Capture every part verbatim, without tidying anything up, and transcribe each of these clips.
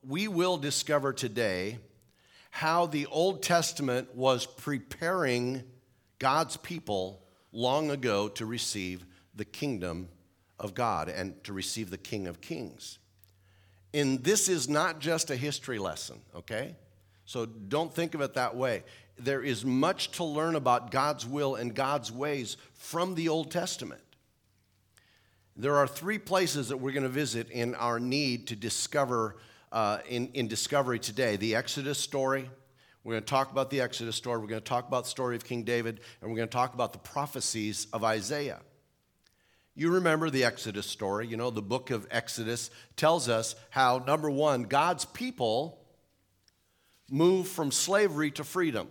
we will discover today how the Old Testament was preparing God's people long ago to receive the kingdom of God and to receive the King of Kings. And this is not just a history lesson, okay? So don't think of it that way. There is much to learn about God's will and God's ways from the Old Testament. There are three places that we're going to visit in our need to discover, uh, in, in Discovery today. The Exodus story. We're going to talk about the Exodus story. We're going to talk about the story of King David. And we're going to talk about the prophecies of Isaiah. You remember the Exodus story. You know, the book of Exodus tells us how, number one, God's people moved from slavery to freedom.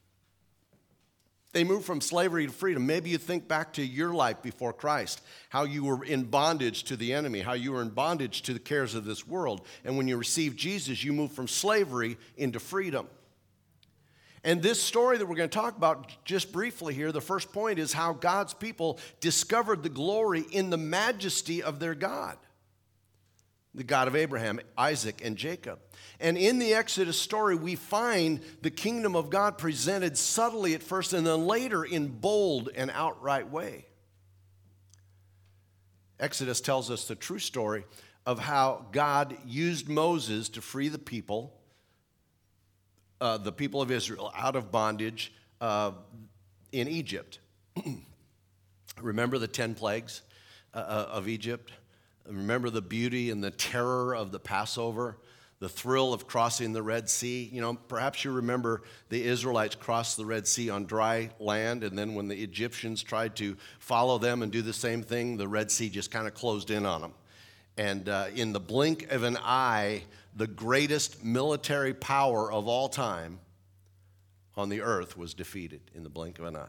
They moved from slavery to freedom. Maybe you think back to your life before Christ, how you were in bondage to the enemy, how you were in bondage to the cares of this world. And when you received Jesus, you moved from slavery into freedom. And this story that we're going to talk about just briefly here, the first point is how God's people discovered the glory in the majesty of their God, the God of Abraham, Isaac, and Jacob. And in the Exodus story, we find the kingdom of God presented subtly at first and then later in bold and outright way. Exodus tells us the true story of how God used Moses to free the people, uh, the people of Israel, out of bondage uh, in Egypt. Remember the ten plagues uh, of Egypt? Remember the beauty and the terror of the Passover? The thrill of crossing the Red Sea. You know, perhaps you remember the Israelites crossed the Red Sea on dry land, and then when the Egyptians tried to follow them and do the same thing, the Red Sea just kind of closed in on them. And uh, in the blink of an eye, the greatest military power of all time on the earth was defeated in the blink of an eye.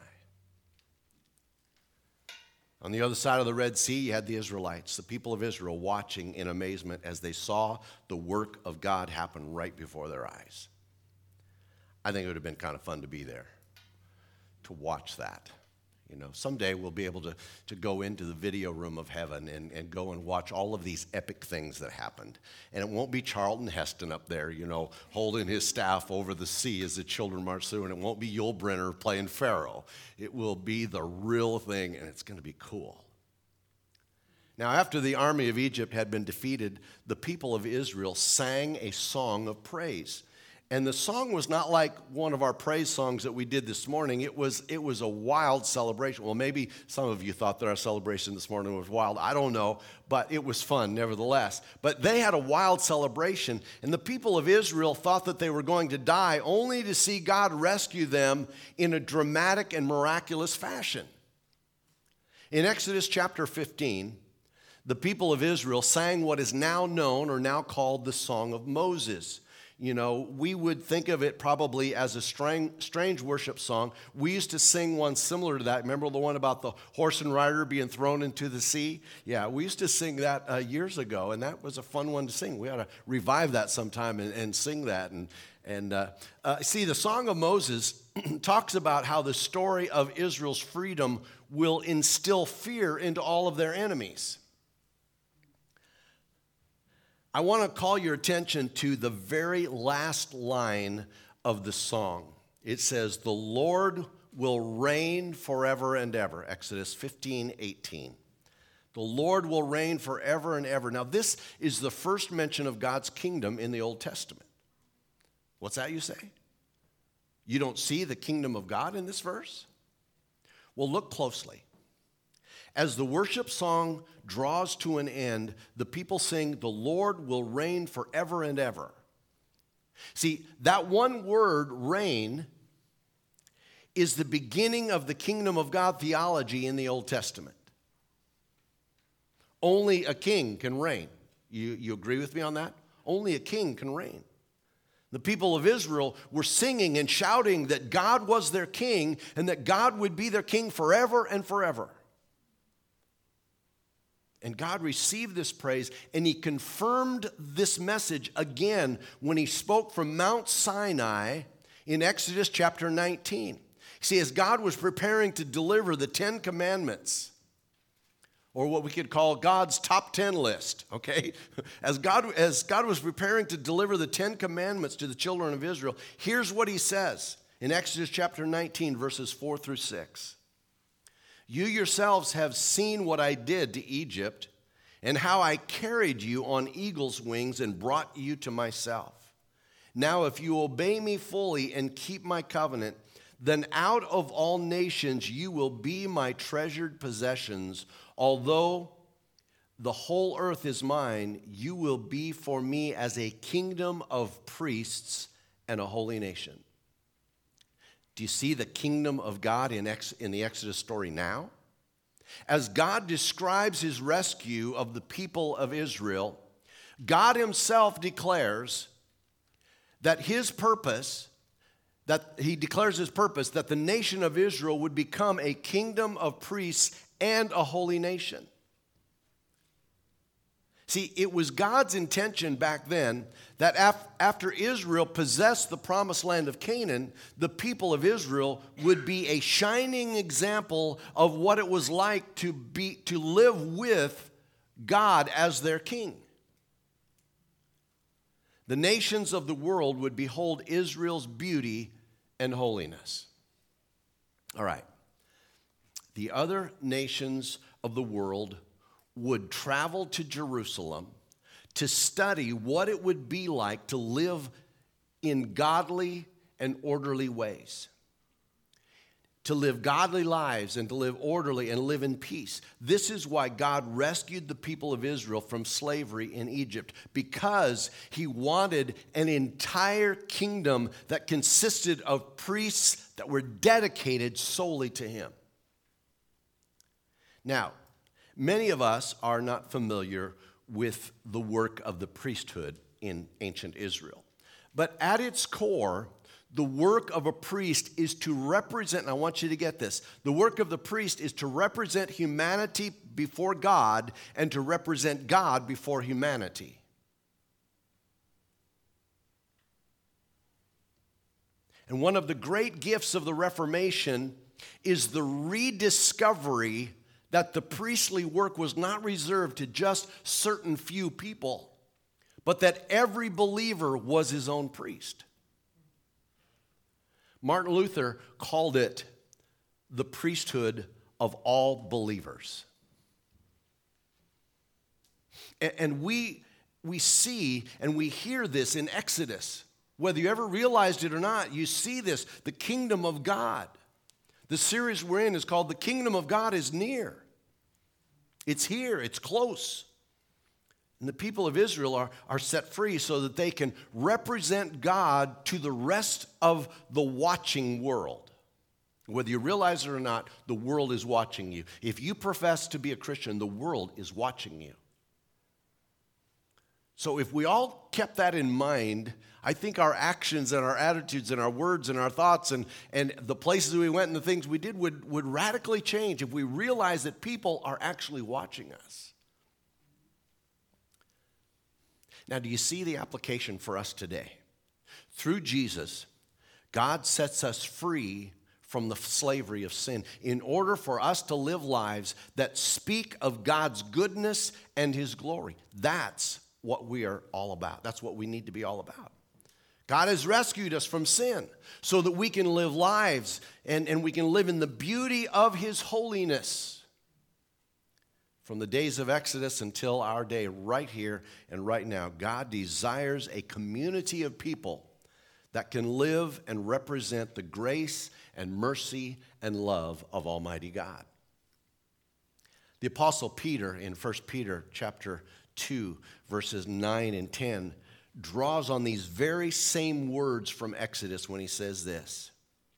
On the other side of the Red Sea, you had the Israelites, the people of Israel, watching in amazement as they saw the work of God happen right before their eyes. I think it would have been kind of fun to be there, to watch that. You know, someday we'll be able to, to go into the video room of heaven and, and go and watch all of these epic things that happened. And it won't be Charlton Heston up there, you know, holding his staff over the sea as the children march through, and it won't be Yul Brynner playing Pharaoh. It will be the real thing, and it's going to be cool. Now, after the army of Egypt had been defeated, the people of Israel sang a song of praise. And the song was not like one of our praise songs that we did this morning. It was, it was a wild celebration. Well, maybe some of you thought that our celebration this morning was wild. I don't know, but it was fun nevertheless. But they had a wild celebration, and the people of Israel thought that they were going to die only to see God rescue them in a dramatic and miraculous fashion. In Exodus chapter fifteen, the people of Israel sang what is now known or now called the Song of Moses. You know, we would think of it probably as a strange, strange worship song. We used to sing one similar to that. Remember the one about the horse and rider being thrown into the sea? Yeah, we used to sing that uh, years ago, and that was a fun one to sing. We ought to revive that sometime and, and sing that. And, and uh, uh, see, the Song of Moses talks about how the story of Israel's freedom will instill fear into all of their enemies. I want to call your attention to the very last line of the song. It says, "The Lord will reign forever and ever," Exodus fifteen eighteen. The Lord will reign forever and ever. Now, this is the first mention of God's kingdom in the Old Testament. What's that you say? You don't see the kingdom of God in this verse? Well, look closely. As the worship song draws to an end, the people sing, "The Lord will reign forever and ever." See, that one word, reign, is the beginning of the kingdom of God theology in the Old Testament. Only a king can reign. You, you agree with me on that? Only a king can reign. The people of Israel were singing and shouting that God was their king and that God would be their king forever and forever. And God received this praise, and he confirmed this message again when he spoke from Mount Sinai in Exodus chapter nineteen. See, as God was preparing to deliver the Ten Commandments, or what we could call God's top ten list, okay? As God, as God was preparing to deliver the Ten Commandments to the children of Israel, here's what he says in Exodus chapter nineteen, verses four through six. You yourselves have seen what I did to Egypt and how I carried you on eagle's wings and brought you to myself. Now, if you obey me fully and keep my covenant, then out of all nations you will be my treasured possessions. Although the whole earth is mine, you will be for me as a kingdom of priests and a holy nation. Do you see the kingdom of God in, Ex- in the Exodus story now? As God describes his rescue of the people of Israel, God himself declares that his purpose that he declares his purpose, that the nation of Israel would become a kingdom of priests and a holy nation. See, it was God's intention back then that af- after Israel possessed the promised land of Canaan, the people of Israel would be a shining example of what it was like to be, to live with God as their king. The nations of the world would behold Israel's beauty and holiness. All right. The other nations of the world would travel to Jerusalem to study what it would be like to live in godly and orderly ways. To live godly lives and to live orderly and live in peace. This is why God rescued the people of Israel from slavery in Egypt, because he wanted an entire kingdom that consisted of priests that were dedicated solely to him. Now, many of us are not familiar with the work of the priesthood in ancient Israel, but at its core, the work of a priest is to represent, and I want you to get this, the work of the priest is to represent humanity before God and to represent God before humanity. And one of the great gifts of the Reformation is the rediscovery that the priestly work was not reserved to just certain few people, but that every believer was his own priest. Martin Luther called it the priesthood of all believers. And we, we see and we hear this in Exodus. Whether you ever realized it or not, you see this, the kingdom of God. The series we're in is called The Kingdom of God is Near. It's here, it's close. And the people of Israel are, are set free so that they can represent God to the rest of the watching world. Whether you realize it or not, the world is watching you. If you profess to be a Christian, the world is watching you. So if we all kept that in mind, I think our actions and our attitudes and our words and our thoughts and, and the places we went and the things we did would, would radically change if we realize that people are actually watching us. Now, do you see the application for us today? Through Jesus, God sets us free from the slavery of sin in order for us to live lives that speak of God's goodness and his glory. That's what we are all about. That's what we need to be all about. God has rescued us from sin so that we can live lives and, and we can live in the beauty of his holiness. From the days of Exodus until our day, right here and right now, God desires a community of people that can live and represent the grace and mercy and love of Almighty God. The Apostle Peter in First Peter chapter two, verses nine and ten, draws on these very same words from Exodus when he says this: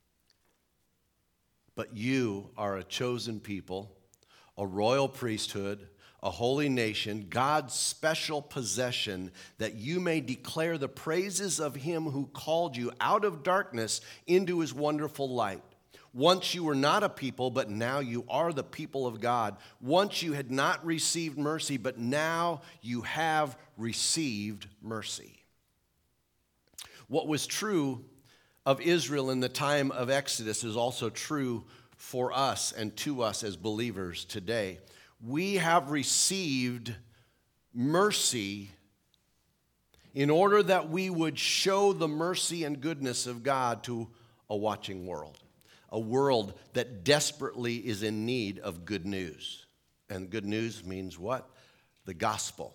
"But you are a chosen people, a royal priesthood, a holy nation, God's special possession, that you may declare the praises of him who called you out of darkness into his wonderful light. Once you were not a people, but now you are the people of God. Once you had not received mercy, but now you have received mercy." What was true of Israel in the time of Exodus is also true for us and to us as believers today. we have received mercy in order that we would show the mercy and goodness of God to a watching world, a world that desperately is in need of good news. And good news means what? The gospel.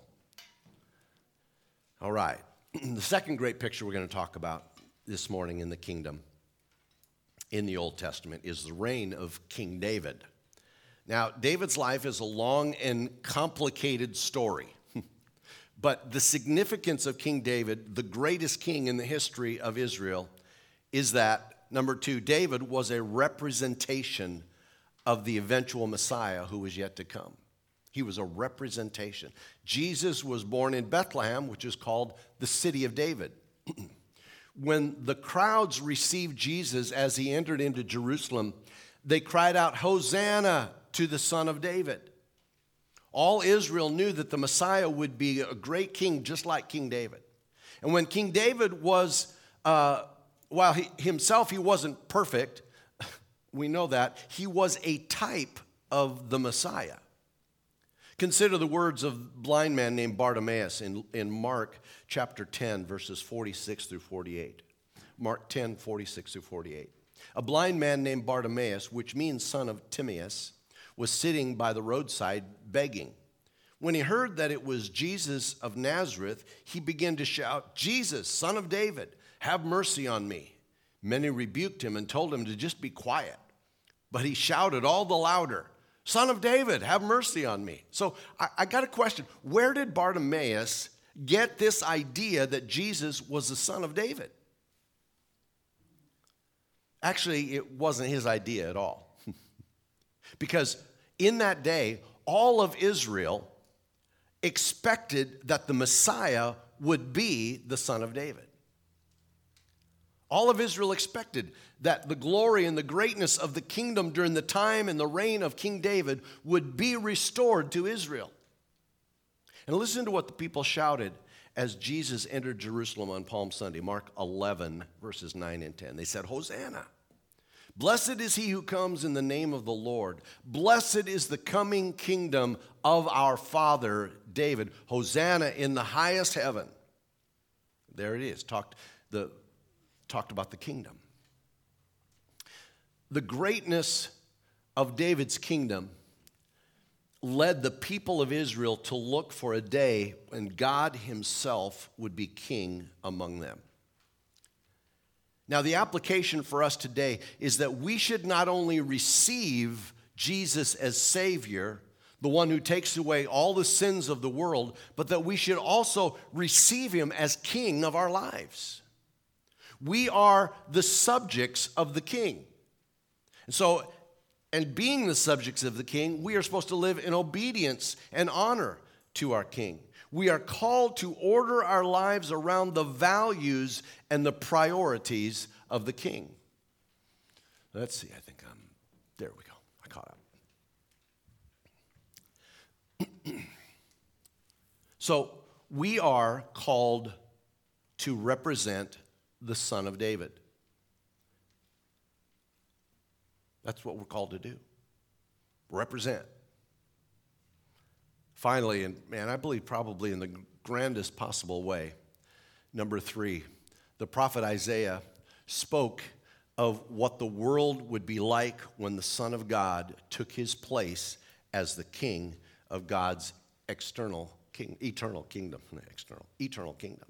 All right. The second great picture we're going to talk about this morning in the kingdom in the Old Testament is the reign of King David. Now, David's life is a long and complicated story. But the significance of King David, the greatest king in the history of Israel, is that, number two, David was a representation of the eventual Messiah who was yet to come. He was a representation. Jesus was born in Bethlehem, which is called the city of David. When the crowds received Jesus as he entered into Jerusalem, they cried out, "Hosanna to the Son of David." All Israel knew that the Messiah would be a great king just like King David. And when King David was, uh, while he, himself he wasn't perfect, we know that, he was a type of the Messiah. Consider the words of a blind man named Bartimaeus in, in Mark chapter ten, verses forty-six through forty-eight. Mark ten, forty-six through forty-eight. A blind man named Bartimaeus, which means son of Timaeus, was sitting by the roadside begging. When he heard that it was Jesus of Nazareth, he began to shout, "Jesus, Son of David, have mercy on me." Many rebuked him and told him to just be quiet. But he shouted all the louder, "Son of David, have mercy on me." So I, I got a question. Where did Bartimaeus get this idea that Jesus was the son of David? Actually, it wasn't his idea at all. Because in that day, all of Israel expected that the Messiah would be the son of David. All of Israel expected that the glory and the greatness of the kingdom during the time and the reign of King David would be restored to Israel. And listen to what the people shouted as Jesus entered Jerusalem on Palm Sunday, Mark eleven, verses nine and ten. They said, "Hosanna. Blessed is he who comes in the name of the Lord. Blessed is the coming kingdom of our father David. Hosanna in the highest heaven." There it is, talked, the, talked about the kingdom. The greatness of David's kingdom led the people of Israel to look for a day when God himself would be king among them. Now, the application for us today is that we should not only receive Jesus as Savior, the one who takes away all the sins of the world, but that we should also receive him as King of our lives. We are the subjects of the King. And so, and being the subjects of the King, we are supposed to live in obedience and honor to our King. We are called to order our lives around the values and the priorities of the King. Let's see, I think I'm, there we go, I caught up. So we are called to represent the Son of David. That's what we're called to do. Represent. Finally, and man, I believe probably in the grandest possible way, number three, the prophet Isaiah spoke of what the world would be like when the Son of God took his place as the king of God's external king, eternal kingdom, not external, eternal kingdom.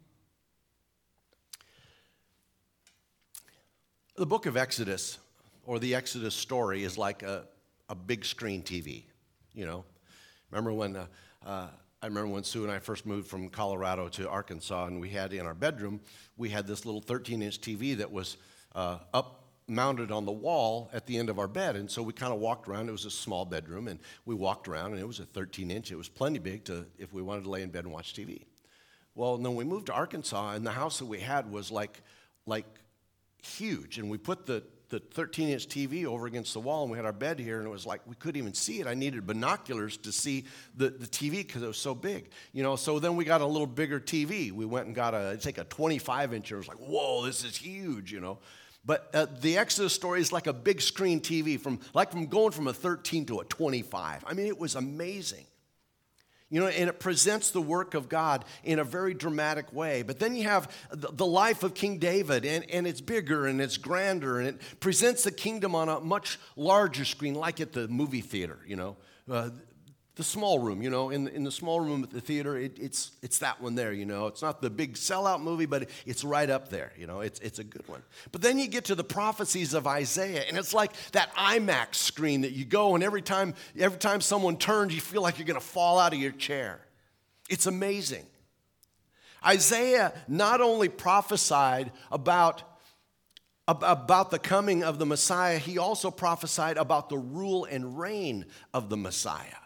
The book of Exodus, or the Exodus story, is like a, a big screen T V, you know. Remember when, uh, uh, I remember when Sue and I first moved from Colorado to Arkansas, and we had in our bedroom, we had this little thirteen-inch T V that was uh, up, mounted on the wall at the end of our bed. And so we kind of walked around. It was a small bedroom, and we walked around, and it was a thirteen-inch. It was plenty big to if we wanted to lay in bed and watch T V. Well, then we moved to Arkansas, and the house that we had was like, like huge, and we put the the thirteen-inch T V over against the wall, and we had our bed here, and it was like we couldn't even see it. I needed binoculars to see the, the T V because it was so big. You know, so then we got a little bigger T V. We went and got a, it's like a twenty-five inch. It was like, whoa, this is huge, you know. But uh, the Exodus story is like a big screen T V, from like from going from a thirteen to a twenty-five. I mean, it was amazing. You know, and it presents the work of God in a very dramatic way. But then you have the, the life of King David, and, and it's bigger and it's grander, and it presents the kingdom on a much larger screen, like at the movie theater, you know. Uh, the small room, you know, in, in the small room at the theater, it, it's it's that one there, you know. It's not the big sellout movie, but it's right up there, you know. It's, it's a good one. But then you get to the prophecies of Isaiah, and it's like that IMAX screen that you go, and every time, every time someone turns, you feel like you're going to fall out of your chair. It's amazing. Isaiah not only prophesied about, about the coming of the Messiah, he also prophesied about the rule and reign of the Messiah.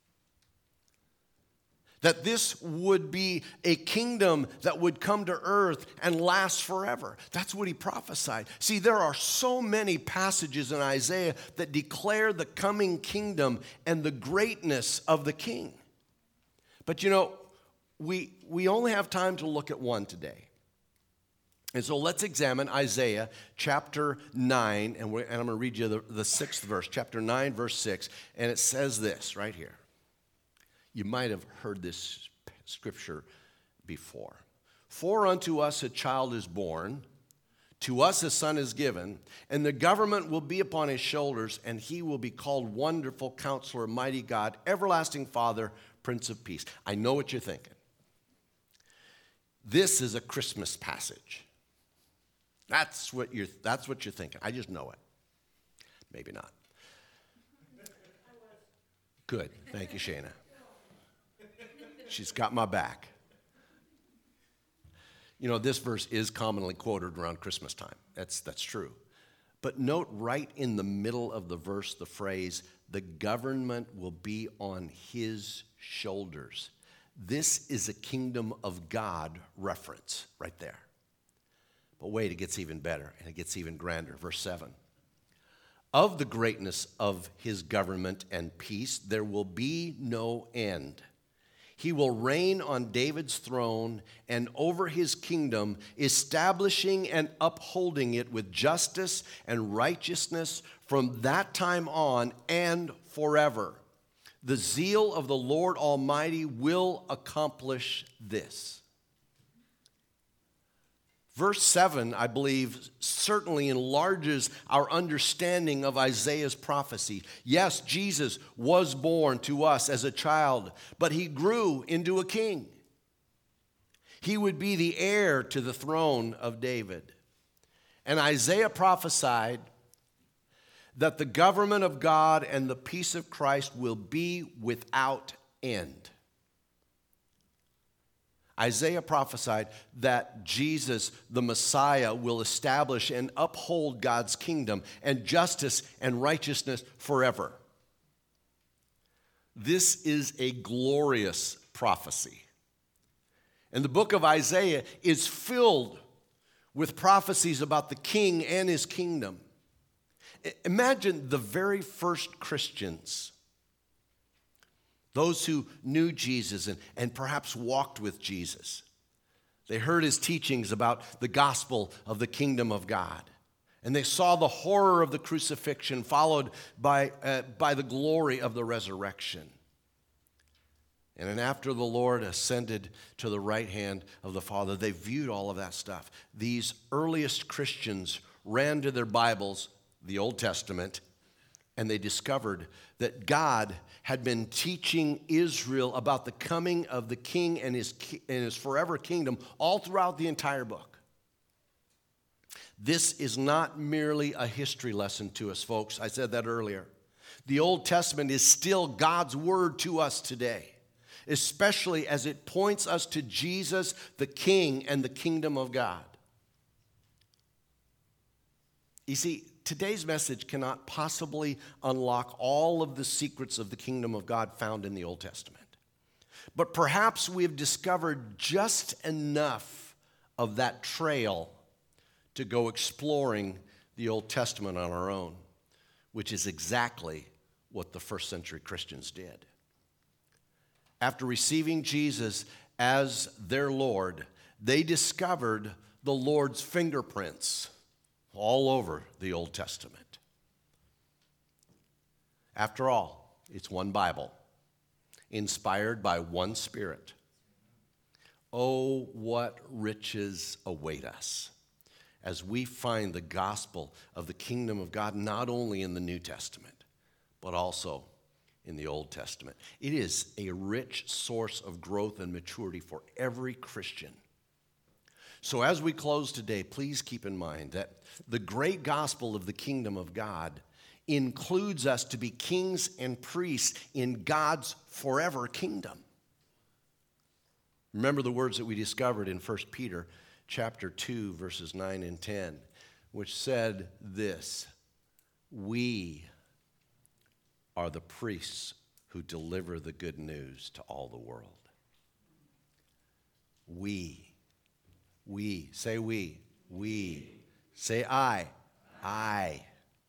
That this would be a kingdom that would come to earth and last forever. That's what he prophesied. See, there are so many passages in Isaiah that declare the coming kingdom and the greatness of the king. But you know, we, we only have time to look at one today. And so let's examine Isaiah chapter nine, and, we're, and I'm going to read you the, the sixth verse, chapter nine, verse six, and it says this right here. You might have heard this scripture before. For unto us a child is born, to us a son is given, and the government will be upon his shoulders, and he will be called Wonderful Counselor, Mighty God, Everlasting Father, Prince of Peace. I know what you're thinking. This is a Christmas passage. That's what you're, that's what you're thinking. I just know it. Maybe not. Good. Thank you, Shana. She's got my back. You know, this verse is commonly quoted around Christmas time. That's, that's true. But note right in the middle of the verse the phrase, the government will be on his shoulders. This is a kingdom of God reference right there. But wait, it gets even better and it gets even grander. Verse seven. Of the greatness of his government and peace, there will be no end. He will reign on David's throne and over his kingdom, establishing and upholding it with justice and righteousness from that time on and forever. The zeal of the Lord Almighty will accomplish this. Verse seven, I believe, certainly enlarges our understanding of Isaiah's prophecy. Yes, Jesus was born to us as a child, but he grew into a king. He would be the heir to the throne of David. And Isaiah prophesied that the government of God and the peace of Christ will be without end. Isaiah prophesied that Jesus, the Messiah, will establish and uphold God's kingdom and justice and righteousness forever. This is a glorious prophecy. And the book of Isaiah is filled with prophecies about the king and his kingdom. Imagine the very first Christians, those who knew Jesus and, and perhaps walked with Jesus. They heard his teachings about the gospel of the kingdom of God. And they saw the horror of the crucifixion followed by, uh, by the glory of the resurrection. And then after the Lord ascended to the right hand of the Father, they viewed all of that stuff. These earliest Christians ran to their Bibles, the Old Testament, and they discovered that God had been teaching Israel about the coming of the king and his, and his forever kingdom all throughout the entire book. This is not merely a history lesson to us, folks. I said that earlier. The Old Testament is still God's word to us today, especially as it points us to Jesus, the King, and the kingdom of God. You see, today's message cannot possibly unlock all of the secrets of the kingdom of God found in the Old Testament. But perhaps we have discovered just enough of that trail to go exploring the Old Testament on our own, which is exactly what the first century Christians did. After receiving Jesus as their Lord, they discovered the Lord's fingerprints all over the Old Testament. After all, it's one Bible, inspired by one Spirit. Oh, what riches await us as we find the gospel of the kingdom of God not only in the New Testament, but also in the Old Testament. It is a rich source of growth and maturity for every Christian. So as we close today, please keep in mind that the great gospel of the kingdom of God includes us to be kings and priests in God's forever kingdom. Remember the words that we discovered in First Peter chapter two, verses nine and ten, which said this: we are the priests who deliver the good news to all the world. We. We. Say we. We. Say I. I.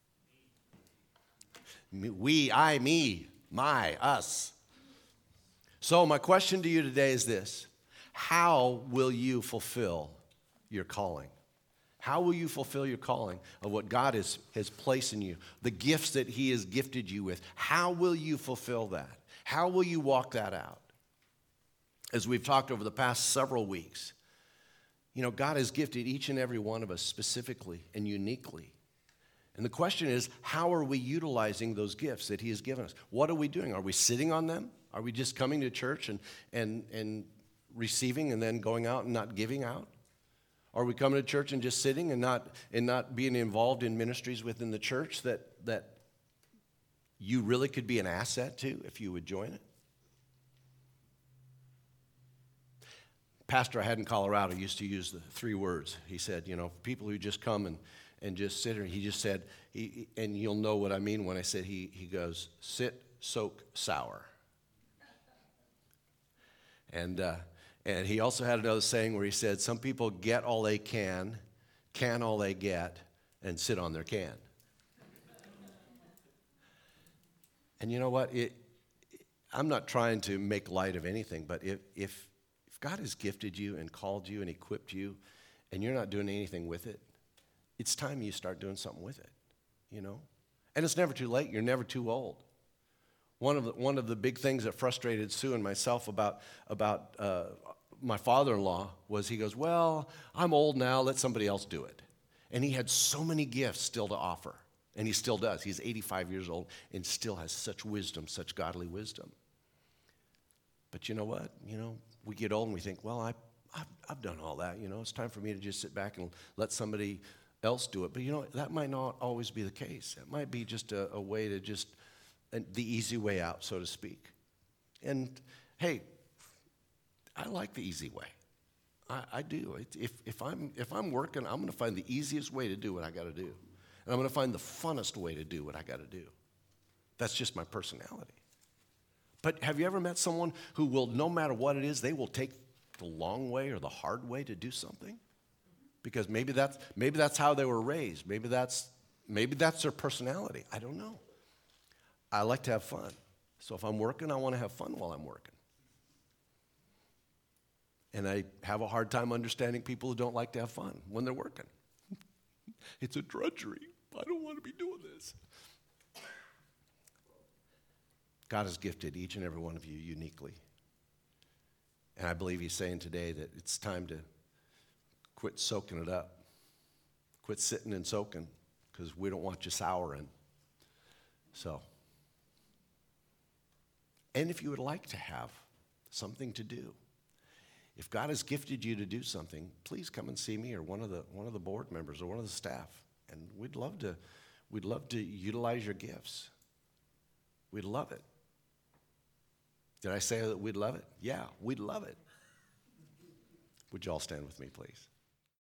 Me, we, I, me, my, us. So my question to you today is this: how will you fulfill your calling? How will you fulfill your calling of what God has, has placed in you, the gifts that he has gifted you with? How will you fulfill that? How will you walk that out? As we've talked over the past several weeks, you know, God has gifted each and every one of us specifically and uniquely. And the question is, how are we utilizing those gifts that he has given us? What are we doing? Are we sitting on them? Are we just coming to church and, and, and receiving and then going out and not giving out? Are we coming to church and just sitting and not and not being involved in ministries within the church that, that you really could be an asset to if you would join it? Pastor I had in Colorado used to use the three words. He said, you know, people who just come and, and just sit here, he just said, he, and you'll know what I mean when I said he, he goes, sit, soak, sour. And uh, and he also had another saying where he said, some people get all they can, can all they get, and sit on their can. And you know what? It, I'm not trying to make light of anything, but if, if if God has gifted you and called you and equipped you, and you're not doing anything with it, it's time you start doing something with it, you know? And it's never too late. You're never too old. One of the, one of the big things that frustrated Sue and myself about, about uh, my father-in-law was he goes, well, I'm old now, let somebody else do it. And he had so many gifts still to offer, and he still does. He's eighty-five years old and still has such wisdom, such godly wisdom. But you know what? You know, we get old and we think, well, I, I've, I've done all that. You know, it's time for me to just sit back and let somebody else do it. But you know, that might not always be the case. It might be just a, a way to just, the easy way out, so to speak. And hey, I like the easy way. I, I do. It, if, if, I'm, if I'm working, I'm going to find the easiest way to do what I got to do. And I'm going to find the funnest way to do what I got to do. That's just my personality. But have you ever met someone who will, no matter what it is, they will take the long way or the hard way to do something? Because maybe that's, maybe that's how they were raised. Maybe that's, maybe that's their personality. I don't know. I like to have fun. So if I'm working, I want to have fun while I'm working. And I have a hard time understanding people who don't like to have fun when they're working. It's a drudgery. I don't want to be doing this. God has gifted each and every one of you uniquely. And I believe he's saying today that it's time to quit soaking it up. Quit sitting and soaking, because we don't want you souring. So, and if you would like to have something to do, if God has gifted you to do something, please come and see me or one of the one of the board members or one of the staff. And we'd love to, we'd love to utilize your gifts. We'd love it. Did I say that we'd love it? Yeah, we'd love it. Would you all stand with me, please?